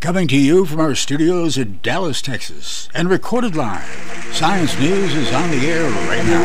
Coming to you from our studios in Dallas, Texas, and recorded live. Science News is on the air right now.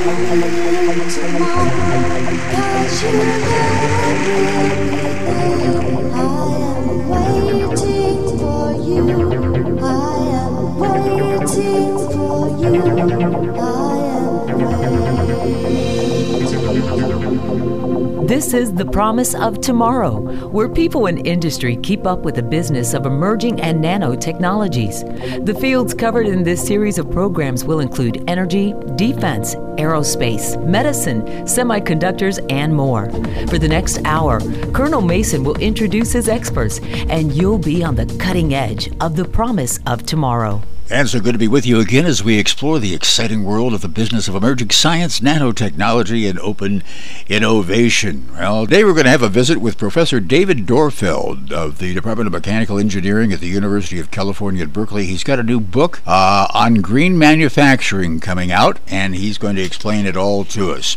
This is The Promise of Tomorrow, where people in industry keep up with the business of emerging and nanotechnologies. The fields covered in this series of programs will include energy, defense, aerospace, medicine, semiconductors, and more. For the next hour, Colonel Mason will introduce his experts, and you'll be on the cutting edge of the promise of tomorrow. And so good to be with you again as we explore the exciting world of the business of emerging science, nanotechnology, and open innovation. Well, today we're going to have a visit with Professor David Dorfeld of the Department of Mechanical Engineering at the University of California at Berkeley. He's got a new book on green manufacturing coming out, and he's going to explain it all to us.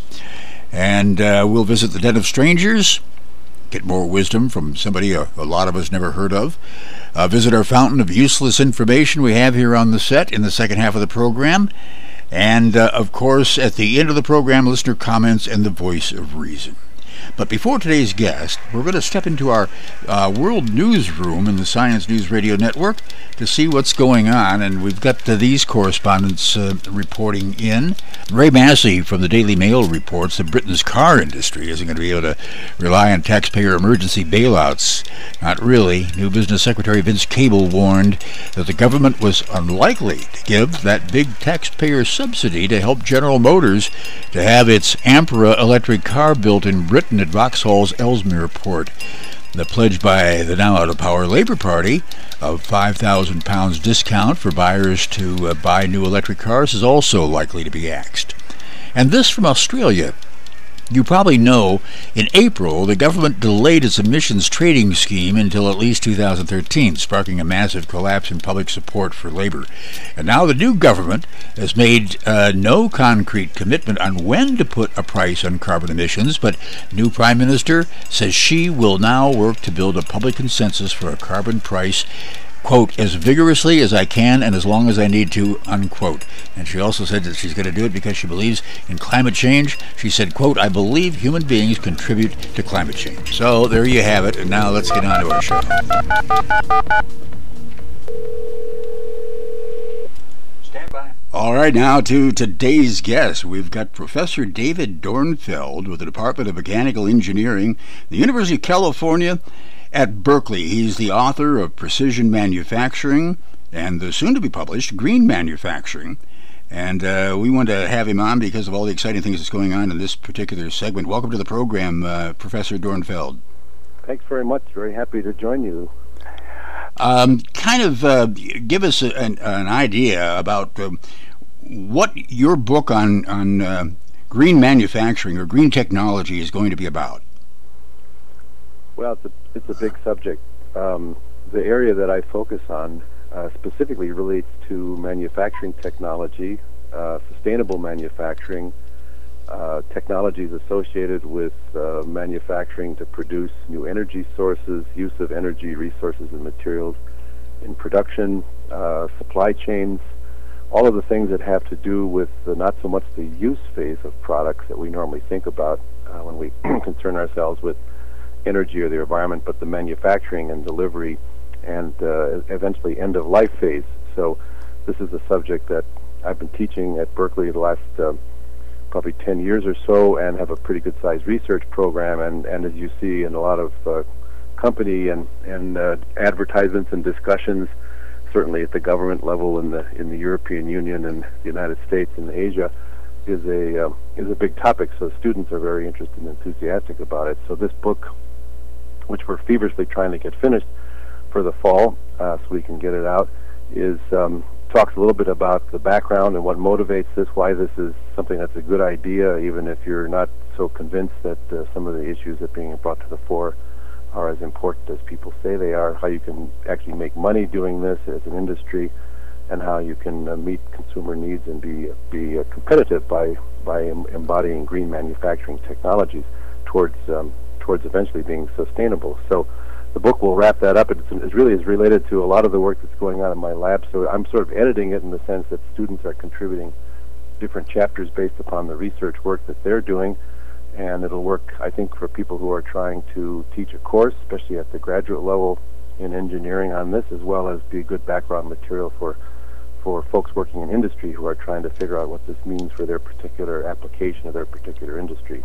And we'll visit the Den of Strangers, get more wisdom from somebody a lot of us never heard of. Visit our fountain of useless information we have here on the set in the second half of the program. And, of course, at the end of the program, listener comments and the voice of reason. But before today's guest, we're going to step into our world newsroom in the Science News Radio Network to see what's going on. And we've got these correspondents reporting in. Ray Massey from the Daily Mail reports that Britain's car industry isn't going to be able to rely on taxpayer emergency bailouts. Not really. New Business Secretary Vince Cable warned that the government was unlikely to give that big taxpayer subsidy to help General Motors to have its Ampera electric car built in Britain at Vauxhall's Ellesmere port. The pledge by the now out-of-power Labour Party of £5,000 discount for buyers to buy new electric cars is also likely to be axed. And this from Australia. You probably know, in April, the government delayed its emissions trading scheme until at least 2013, sparking a massive collapse in public support for Labour. And now the new government has made no concrete commitment on when to put a price on carbon emissions, but new Prime Minister says she will now work to build a public consensus for a carbon price, quote, as vigorously as I can and as long as I need to, unquote. And she also said that she's going to do it because she believes in climate change. She said, quote, I believe human beings contribute to climate change. So there you have it. And now let's get on to our show. Stand by. All right, now to today's guest. We've got Professor David Dornfeld with the Department of Mechanical Engineering, the University of California at Berkeley. He's the author of Precision Manufacturing and the soon-to-be-published Green Manufacturing. And we want to have him on because of all the exciting things that's going on in this particular segment. Welcome to the program, Professor Dornfeld. Thanks very much. Very happy to join you. Give us an idea about what your book on green manufacturing or green technology is going to be about. Well, it's a big subject. The area that I focus on specifically relates to manufacturing technology, sustainable manufacturing, technologies associated with manufacturing to produce new energy sources, use of energy resources and materials in production, supply chains, all of the things that have to do with not so much the use phase of products that we normally think about when we concern ourselves with energy or the environment, but the manufacturing and delivery and eventually end-of-life phase. So this is a subject that I've been teaching at Berkeley the last probably 10 years or so, and have a pretty good-sized research program, and as you see in a lot of company and advertisements and discussions, certainly at the government level in the European Union and the United States and Asia, is a big topic. So students are very interested and enthusiastic about it. So this book, which we're feverishly trying to get finished for the fall, so we can get it out, is talks a little bit about the background and what motivates this, why this is something that's a good idea, even if you're not so convinced that some of the issues that are being brought to the fore are as important as people say they are, how you can actually make money doing this as an industry, and how you can meet consumer needs and be competitive by embodying green manufacturing technologies towards eventually being sustainable. So the book will wrap that up. It really is related to a lot of the work that's going on in my lab. So I'm sort of editing it in the sense that students are contributing different chapters based upon the research work that they're doing. And it'll work, I think, for people who are trying to teach a course, especially at the graduate level in engineering on this, as well as be good background material for folks working in industry who are trying to figure out what this means for their particular application of their particular industry.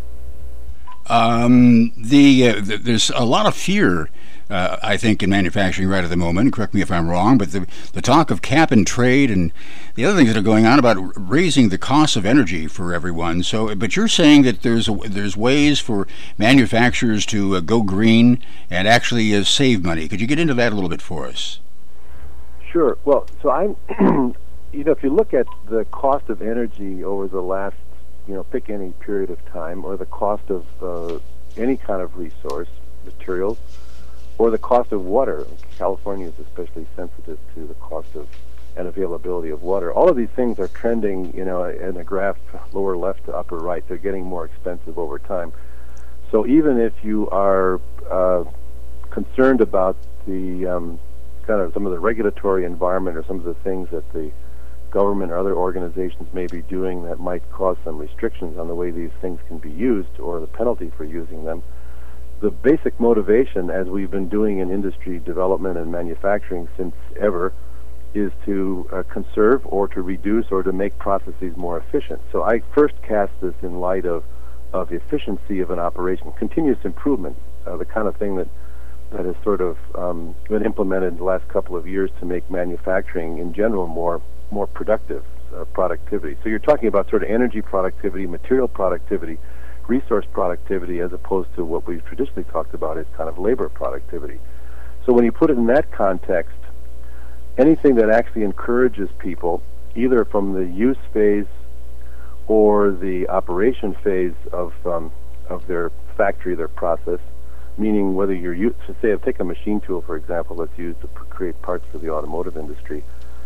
There's a lot of fear, I think, in manufacturing right at the moment. Correct me if I'm wrong, but the talk of cap and trade and the other things that are going on about raising the cost of energy for everyone. So, but you're saying that there's ways for manufacturers to go green and actually save money. Could you get into that a little bit for us? Sure. Well, so I'm, if you look at the cost of energy over the last, pick any period of time, or the cost of any kind of resource, materials, or the cost of water. California is especially sensitive to the cost of and availability of water. All of these things are trending, in a graph lower left to upper right. They're getting more expensive over time. So even if you are concerned about the kind of some of the regulatory environment or some of the things that the government or other organizations may be doing that might cause some restrictions on the way these things can be used or the penalty for using them, the basic motivation, as we've been doing in industry development and manufacturing since ever, is to conserve or to reduce or to make processes more efficient. So I first cast this in light of efficiency of an operation, continuous improvement, the kind of thing that has sort of been implemented in the last couple of years to make manufacturing in general more productive, productivity. So you're talking about sort of energy productivity, material productivity, resource productivity, as opposed to what we've traditionally talked about as kind of labor productivity. So when you put it in that context, anything that actually encourages people, either from the use phase or the operation phase of their factory, their process, meaning whether you're say, take a machine tool, for example, that's used to create parts for the automotive industry.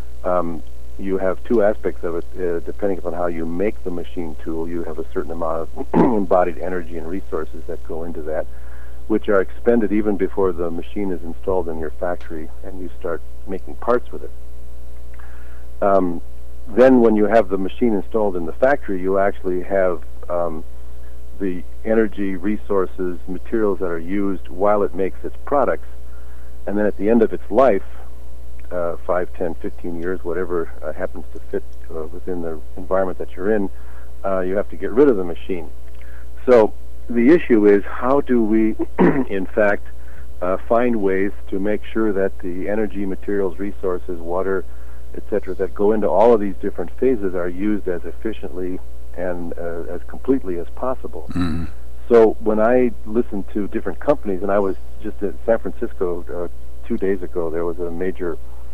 You have two aspects of it. Depending upon how you make the machine tool, you have a certain amount of embodied energy and resources that go into that, which are expended even before the machine is installed in your factory and you start making parts with it. Then when you have the machine installed in the factory, you actually have the energy, resources, materials that are used while it makes its products. And then at the end of its life, 5, 10, 15 years, whatever happens to fit within the environment that you're in, you have to get rid of the machine. So the issue is, how do we, in fact, find ways to make sure that the energy, materials, resources, water, etc., that go into all of these different phases are used as efficiently and as completely as possible. Mm-hmm. So when I listen to different companies, and I was just in San Francisco 2 days ago, there was a major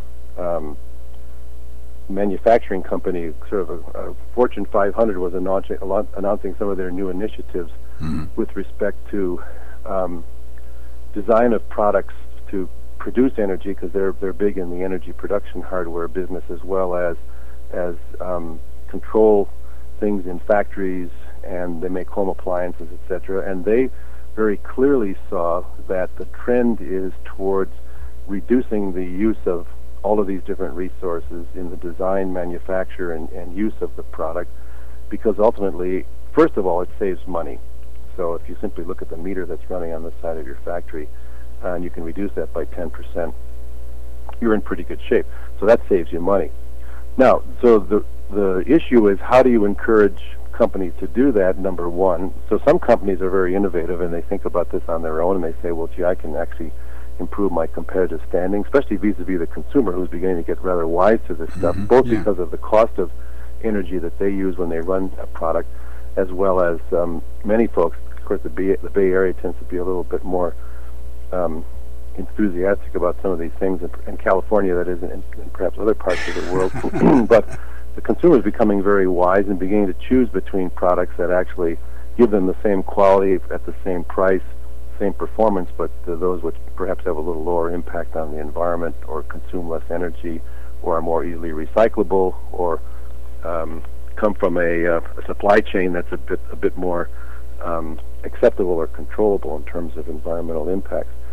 manufacturing company, sort of a Fortune 500, was announcing some of their new initiatives with respect to design of products to produce energy, because they're big in the energy production hardware business, as well as control things in factories, and they make home appliances, etc. And they very clearly saw that the trend is towards reducing the use of all of these different resources in the design, manufacture, and use of the product, because ultimately, first of all, it saves money. So if you simply look at the meter that's running on the side of your factory, and you can reduce that by 10%, you're in pretty good shape. So that saves you money. Now, so the issue is, how do you encourage companies to do that, number one? So some companies are very innovative, and they think about this on their own, and they say, well, gee, I can actually improve my competitive standing, especially vis-a-vis the consumer, who's beginning to get rather wise to this stuff, both because of the cost of energy that they use when they run a product, as well as many folks. Of course, the Bay Area tends to be a little bit more enthusiastic about some of these things, and California, that is, and perhaps other parts of the world. But the consumer is becoming very wise and beginning to choose between products that actually give them the same quality at the same price, same performance, but those which perhaps have a little lower impact on the environment, or consume less energy, or are more easily recyclable, or come from a supply chain that's a bit more acceptable or controllable in terms of environmental impacts.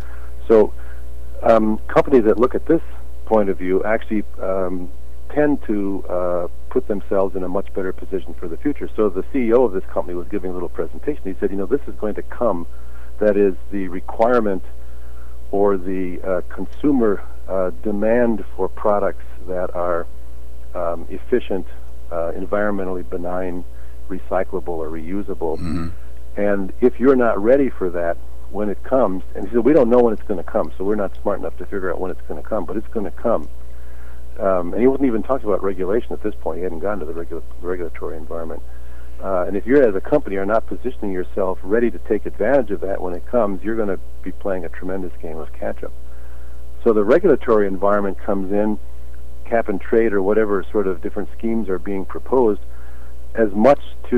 So companies that look at this point of view actually tend to put themselves in a much better position for the future. So the CEO of this company was giving a little presentation. He said, this is going to come. That is the requirement or the consumer demand for products that are efficient, environmentally benign, recyclable or reusable. Mm-hmm. And if you're not ready for that when it comes, and he said, we don't know when it's going to come, so we're not smart enough to figure out when it's going to come, but it's going to come. And he wasn't even talking about regulation at this point. He hadn't gotten to the regulatory environment. And if you're, as a company, are not positioning yourself ready to take advantage of that when it comes, you're going to be playing a tremendous game of catch-up. So the regulatory environment comes in, cap and trade or whatever sort of different schemes are being proposed, as much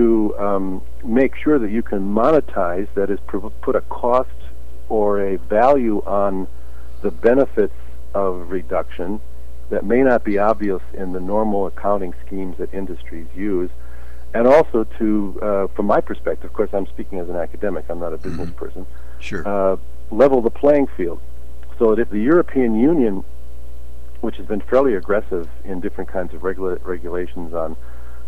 to make sure that you can monetize, that is, put a cost or a value on the benefits of reduction that may not be obvious in the normal accounting schemes that industries use, and also to, from my perspective, of course I'm speaking as an academic, I'm not a business person, Sure. Level the playing field. So that if the European Union, which has been fairly aggressive in different kinds of regulations on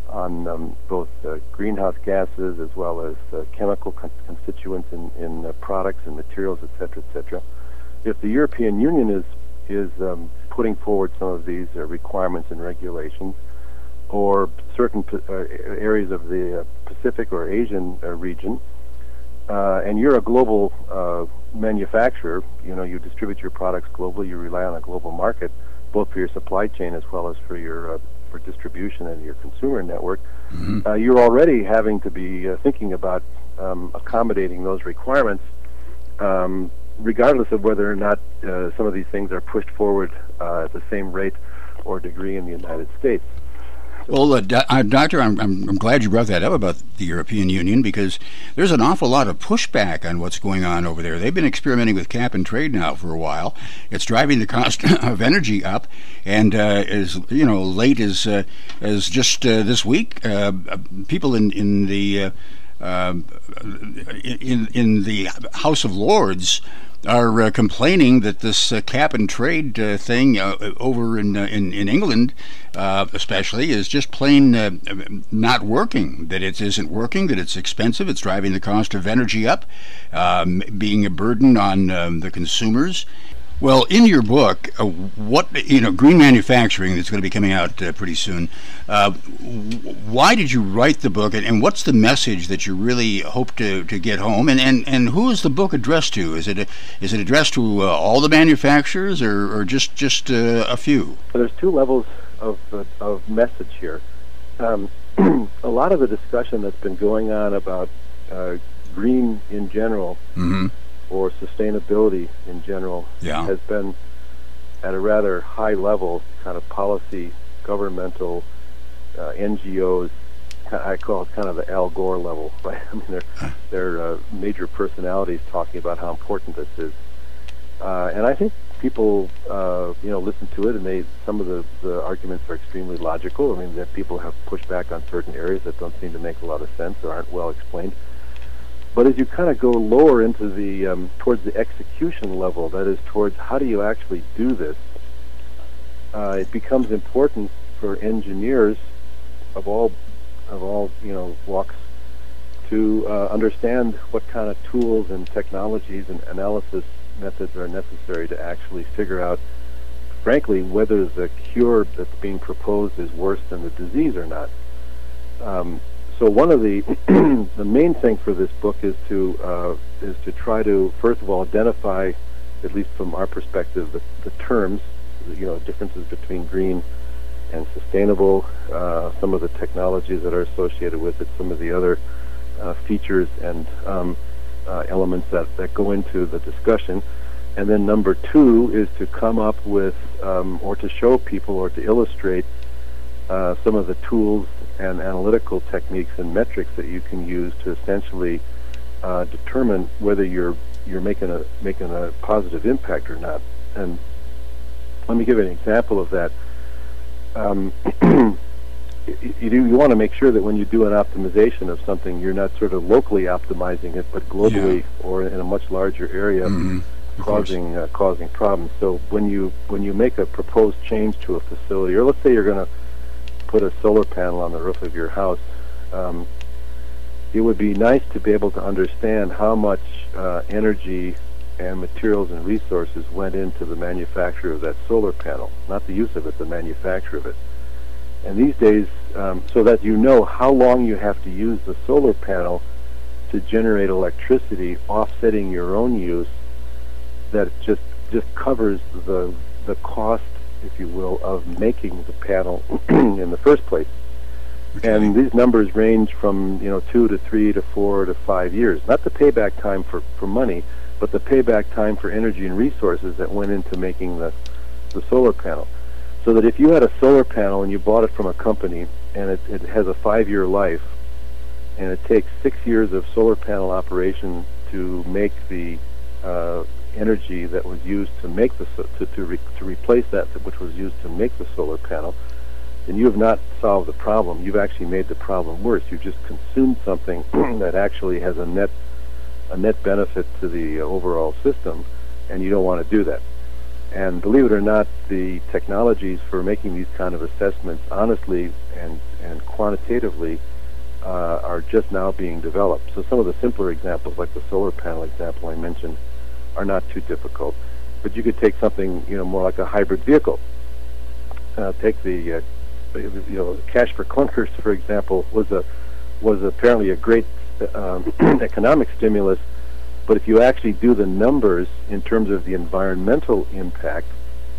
both greenhouse gases as well as chemical constituents in products and materials, etc., if the European Union is putting forward some of these requirements and regulations, or certain areas of the Pacific or Asian region, and you're a global manufacturer, you distribute your products globally, you rely on a global market, both for your supply chain as well as for your for distribution and your consumer network, you're already having to be thinking about accommodating those requirements, regardless of whether or not some of these things are pushed forward at the same rate or degree in the United States. Well, Doctor, I'm glad you brought that up about the European Union, because there's an awful lot of pushback on what's going on over there. They've been experimenting with cap and trade now for a while. It's driving the cost of energy up, and as late as just this week, people in the House of Lords are complaining that this cap and trade thing over in England, especially, is just plain not working. That it isn't working. That it's expensive. It's driving the cost of energy up, being a burden on the consumers. Well, in your book, green manufacturing, that's going to be coming out pretty soon. Why did you write the book, and what's the message that you really hope to get home? And who is the book addressed to? Is it addressed to all the manufacturers, or just a few? There's two levels of message here. A lot of the discussion that's been going on about green in general. Mm-hmm. Or sustainability in general has been at a rather high level, kind of policy, governmental, NGOs. I call it kind of the Al Gore level, right? I mean, they're major personalities talking about how important this is, and I think people, listen to it, and some of the arguments are extremely logical. I mean, that people have pushed back on certain areas that don't seem to make a lot of sense or aren't well explained. But as you kind of go lower into the towards the execution level, that is, towards how do you actually do this, it becomes important for engineers of all walks to understand what kind of tools and technologies and analysis methods are necessary to actually figure out, frankly, whether the cure that's being proposed is worse than the disease or not. So one of the the main thing for this book is to try to, first of all, identify, at least from our perspective, the terms, differences between green and sustainable, some of the technologies that are associated with it, some of the other features and elements that go into the discussion. And then number two is to come up with, or to show people or to illustrate some of the tools and analytical techniques and metrics that you can use to essentially determine whether you're making a positive impact or not. And let me give you an example of that. You want to make sure that when you do an optimization of something, you're not sort of locally optimizing it, but globally or in a much larger area. Mm-hmm. causing problems. So when you make a proposed change to a facility, or let's say you're going to put a solar panel on the roof of your house, it would be nice to be able to understand how much energy and materials and resources went into the manufacture of that solar panel, not the use of it, the manufacture of it. And these days, so that you know how long you have to use the solar panel to generate electricity, offsetting your own use, that just covers the cost, if you will, of making the panel in the first place. Okay. And these numbers range from 2 to 3 to 4 to 5 years. Not the payback time for money, but the payback time for energy and resources that went into making the solar panel. So that if you had a solar panel and you bought it from a company and it has a 5-year life, and it takes 6 years of solar panel operation to make the energy that was used to make to replace that which was used to make the solar panel, then you have not solved the problem. You've actually made the problem worse. You just consumed something that actually has a net benefit to the overall system, and you don't want to do that. And believe it or not, the technologies for making these kind of assessments honestly and quantitatively are just now being developed. So some of the simpler examples, like the solar panel example I mentioned, are not too difficult. But you could take something more like a hybrid vehicle. Take the cash for clunkers, for example, was apparently a great economic stimulus. But if you actually do the numbers in terms of the environmental impact,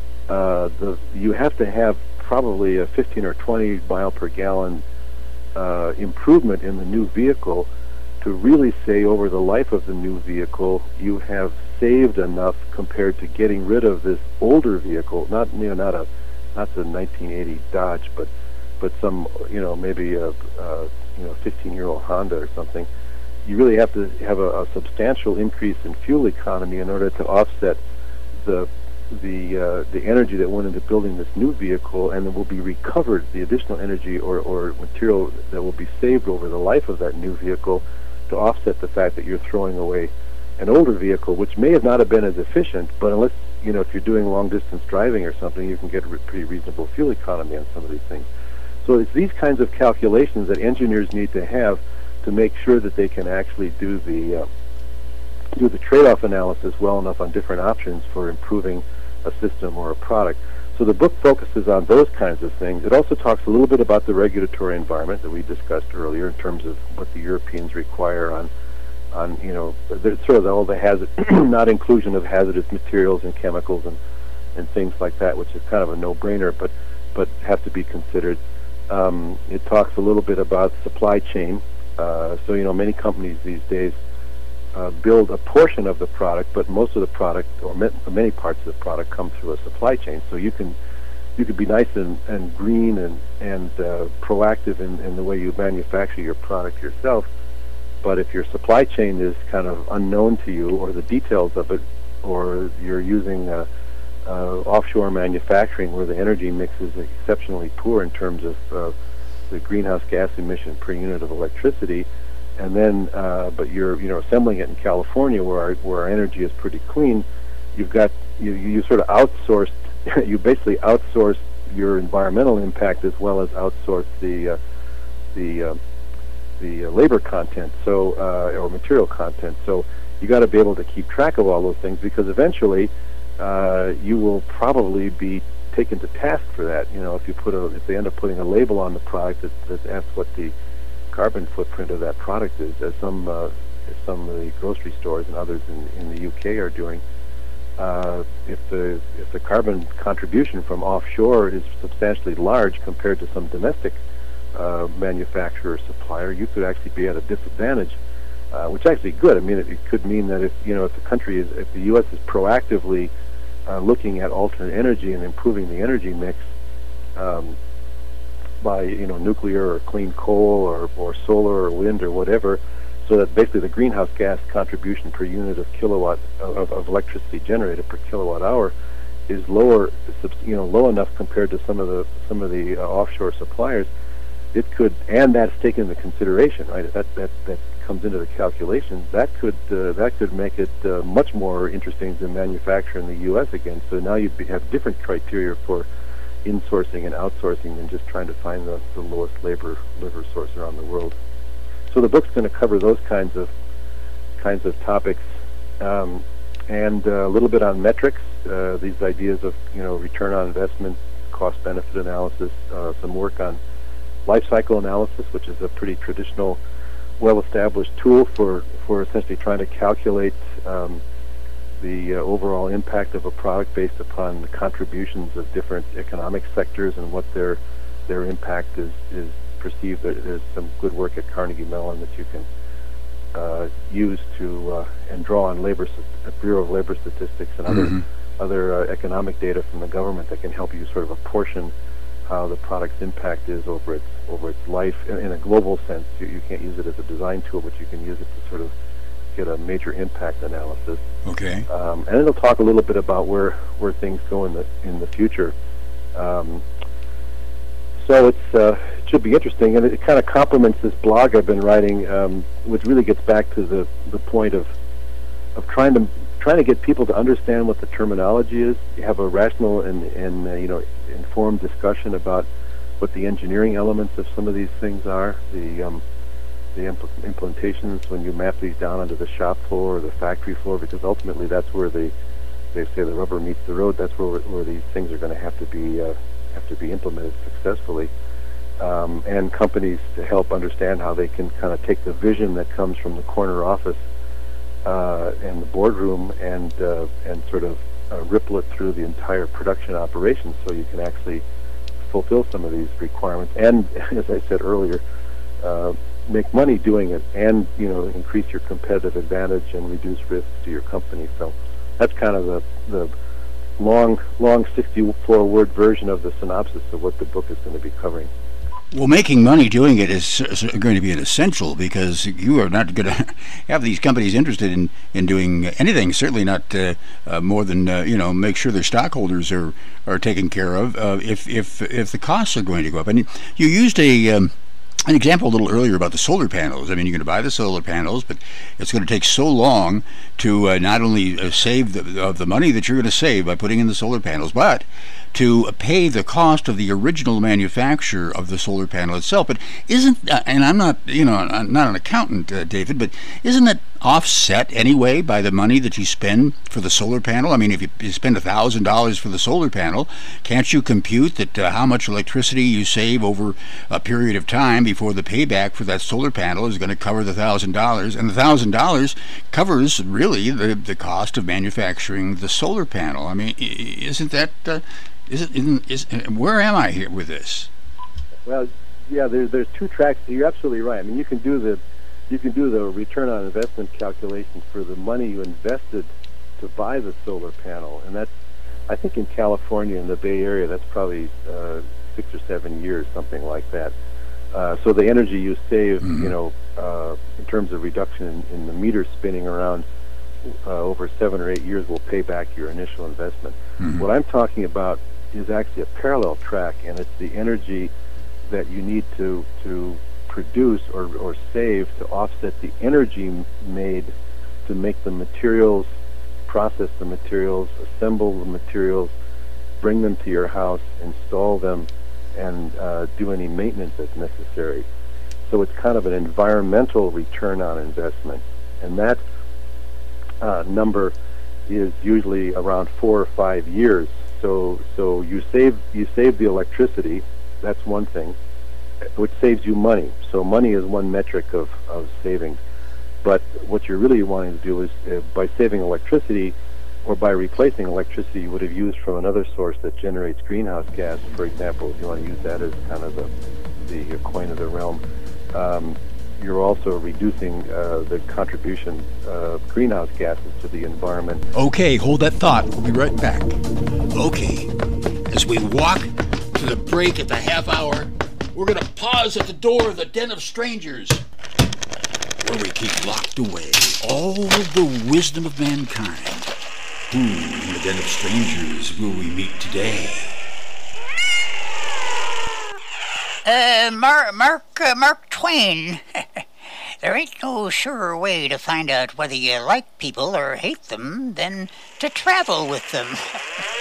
you have to have probably a 15 or 20 mile per gallon improvement in the new vehicle to really say over the life of the new vehicle you have saved enough compared to getting rid of this older vehicle, not the 1980 Dodge, but some maybe a 15-year-old Honda or something. You really have to have a substantial increase in fuel economy in order to offset the energy that went into building this new vehicle, and it will be recovered, the additional energy or material that will be saved over the life of that new vehicle to offset the fact that you're throwing away an older vehicle, which may have not have been as efficient, but unless, if you're doing long distance driving or something, you can get a pretty reasonable fuel economy on some of these things. So it's these kinds of calculations that engineers need to have to make sure that they can actually do the trade-off analysis well enough on different options for improving a system or a product. So the book focuses on those kinds of things. It also talks a little bit about the regulatory environment that we discussed earlier in terms of what the Europeans require on sort of all the hazard, not inclusion of hazardous materials and chemicals and things like that, which is kind of a no-brainer, but have to be considered. It talks a little bit about supply chain. So many companies these days build a portion of the product, but most of the product, or many parts of the product, come through a supply chain. So you could be nice and green and proactive in the way you manufacture your product yourself, but if your supply chain is kind of unknown to you, or the details of it, or you're using offshore manufacturing where the energy mix is exceptionally poor in terms of the greenhouse gas emission per unit of electricity, and then but you're assembling it in California where our energy is pretty clean, you sort of outsourced you basically outsource your environmental impact as well as outsource the labor content, so or material content. So you got to be able to keep track of all those things, because eventually you will probably be taken to task for that. If they end up putting a label on the product that asks what the carbon footprint of that product is, as some of the grocery stores and others in the UK are doing, if the carbon contribution from offshore is substantially large compared to some domestic manufacturer or supplier, you could actually be at a disadvantage, which is actually good. I mean, it could mean that if the U.S. is proactively looking at alternate energy and improving the energy mix by nuclear or clean coal or solar or wind or whatever, so that basically the greenhouse gas contribution per unit of kilowatt of electricity generated per kilowatt hour is low enough compared to some of the offshore suppliers. It could, and that's taken into consideration, right? That comes into the calculation, that could make it much more interesting to manufacture in the U.S. again. So now you have different criteria for insourcing and outsourcing than just trying to find the lowest labor source around the world. So the book's going to cover those kinds of topics, and a little bit on metrics, these ideas of return on investment, cost benefit analysis, some work on life cycle analysis, which is a pretty traditional, well-established tool for essentially trying to calculate the overall impact of a product based upon the contributions of different economic sectors and what their impact is perceived. There's some good work at Carnegie Mellon that you can use to and draw on Bureau of Labor Statistics and other economic data from the government that can help you sort of apportion how the product's impact is over its life in a global sense. You can't use it as a design tool, but you can use it to sort of get a major impact analysis. Okay. And then it'll talk a little bit about where things go in the future. So it should be interesting, and it kind of complements this blog I've been writing, which really gets back to the point of trying to get people to understand what the terminology is. You have a rational and informed discussion about what the engineering elements of some of these things are, the implementations when you map these down onto the shop floor or the factory floor, because ultimately that's where they say the rubber meets the road. That's where these things are going to have to be implemented successfully, and companies to help understand how they can kind of take the vision that comes from the corner office and the boardroom and sort of ripple it through the entire production operation, so you can actually fulfill some of these requirements and, as I said earlier, make money doing it, and increase your competitive advantage and reduce risks to your company. So that's kind of the long 64-word version of the synopsis of what the book is going to be covering. Well, making money doing it is going to be an essential, because you are not going to have these companies interested in doing anything. Certainly not more than make sure their stockholders are taken care of. If the costs are going to go up, and you used an example a little earlier about the solar panels. I mean, you're going to buy the solar panels, but it's going to take so long to not only save the money that you're going to save by putting in the solar panels, but to pay the cost of the original manufacture of the solar panel itself. But isn't, and I'm not, I'm not an accountant, David, but isn't that offset anyway by the money that you spend for the solar panel? I mean, if you spend $1,000 for the solar panel, can't you compute that how much electricity you save over a period of time before the payback for that solar panel is going to cover the $1,000, and the $1,000 covers really the cost of manufacturing the solar panel? I mean, isn't that where am I here with this? Well, yeah, there's two tracks. You're absolutely right. I mean, you can do the return on investment calculation for the money you invested to buy the solar panel, and that's, I think, in California, in the Bay Area, that's probably 6 or 7 years, something like that. So the energy you save, in terms of reduction in the meter spinning around over 7 or 8 years, will pay back your initial investment. Mm-hmm. What I'm talking about is actually a parallel track, and it's the energy that you need to produce or save to offset the energy made to make the materials, process the materials, assemble the materials, bring them to your house, install them, and do any maintenance that's necessary. So it's kind of an environmental return on investment, and that number is usually around 4 or 5 years. So you save the electricity. That's one thing, which saves you money. So money is one metric of savings. But what you're really wanting to do is, by saving electricity, or by replacing electricity you would have used from another source that generates greenhouse gas, for example, if you want to use that as kind of the coin of the realm, you're also reducing the contribution of greenhouse gases to the environment. Okay, hold that thought. We'll be right back. Okay, as we walk to the break at the half hour, we're going to pause at the door of the Den of Strangers, where we keep locked away all the wisdom of mankind. Who in the Den of Strangers will we meet today? Mark Twain. there ain't no surer way to find out whether you like people or hate them than to travel with them.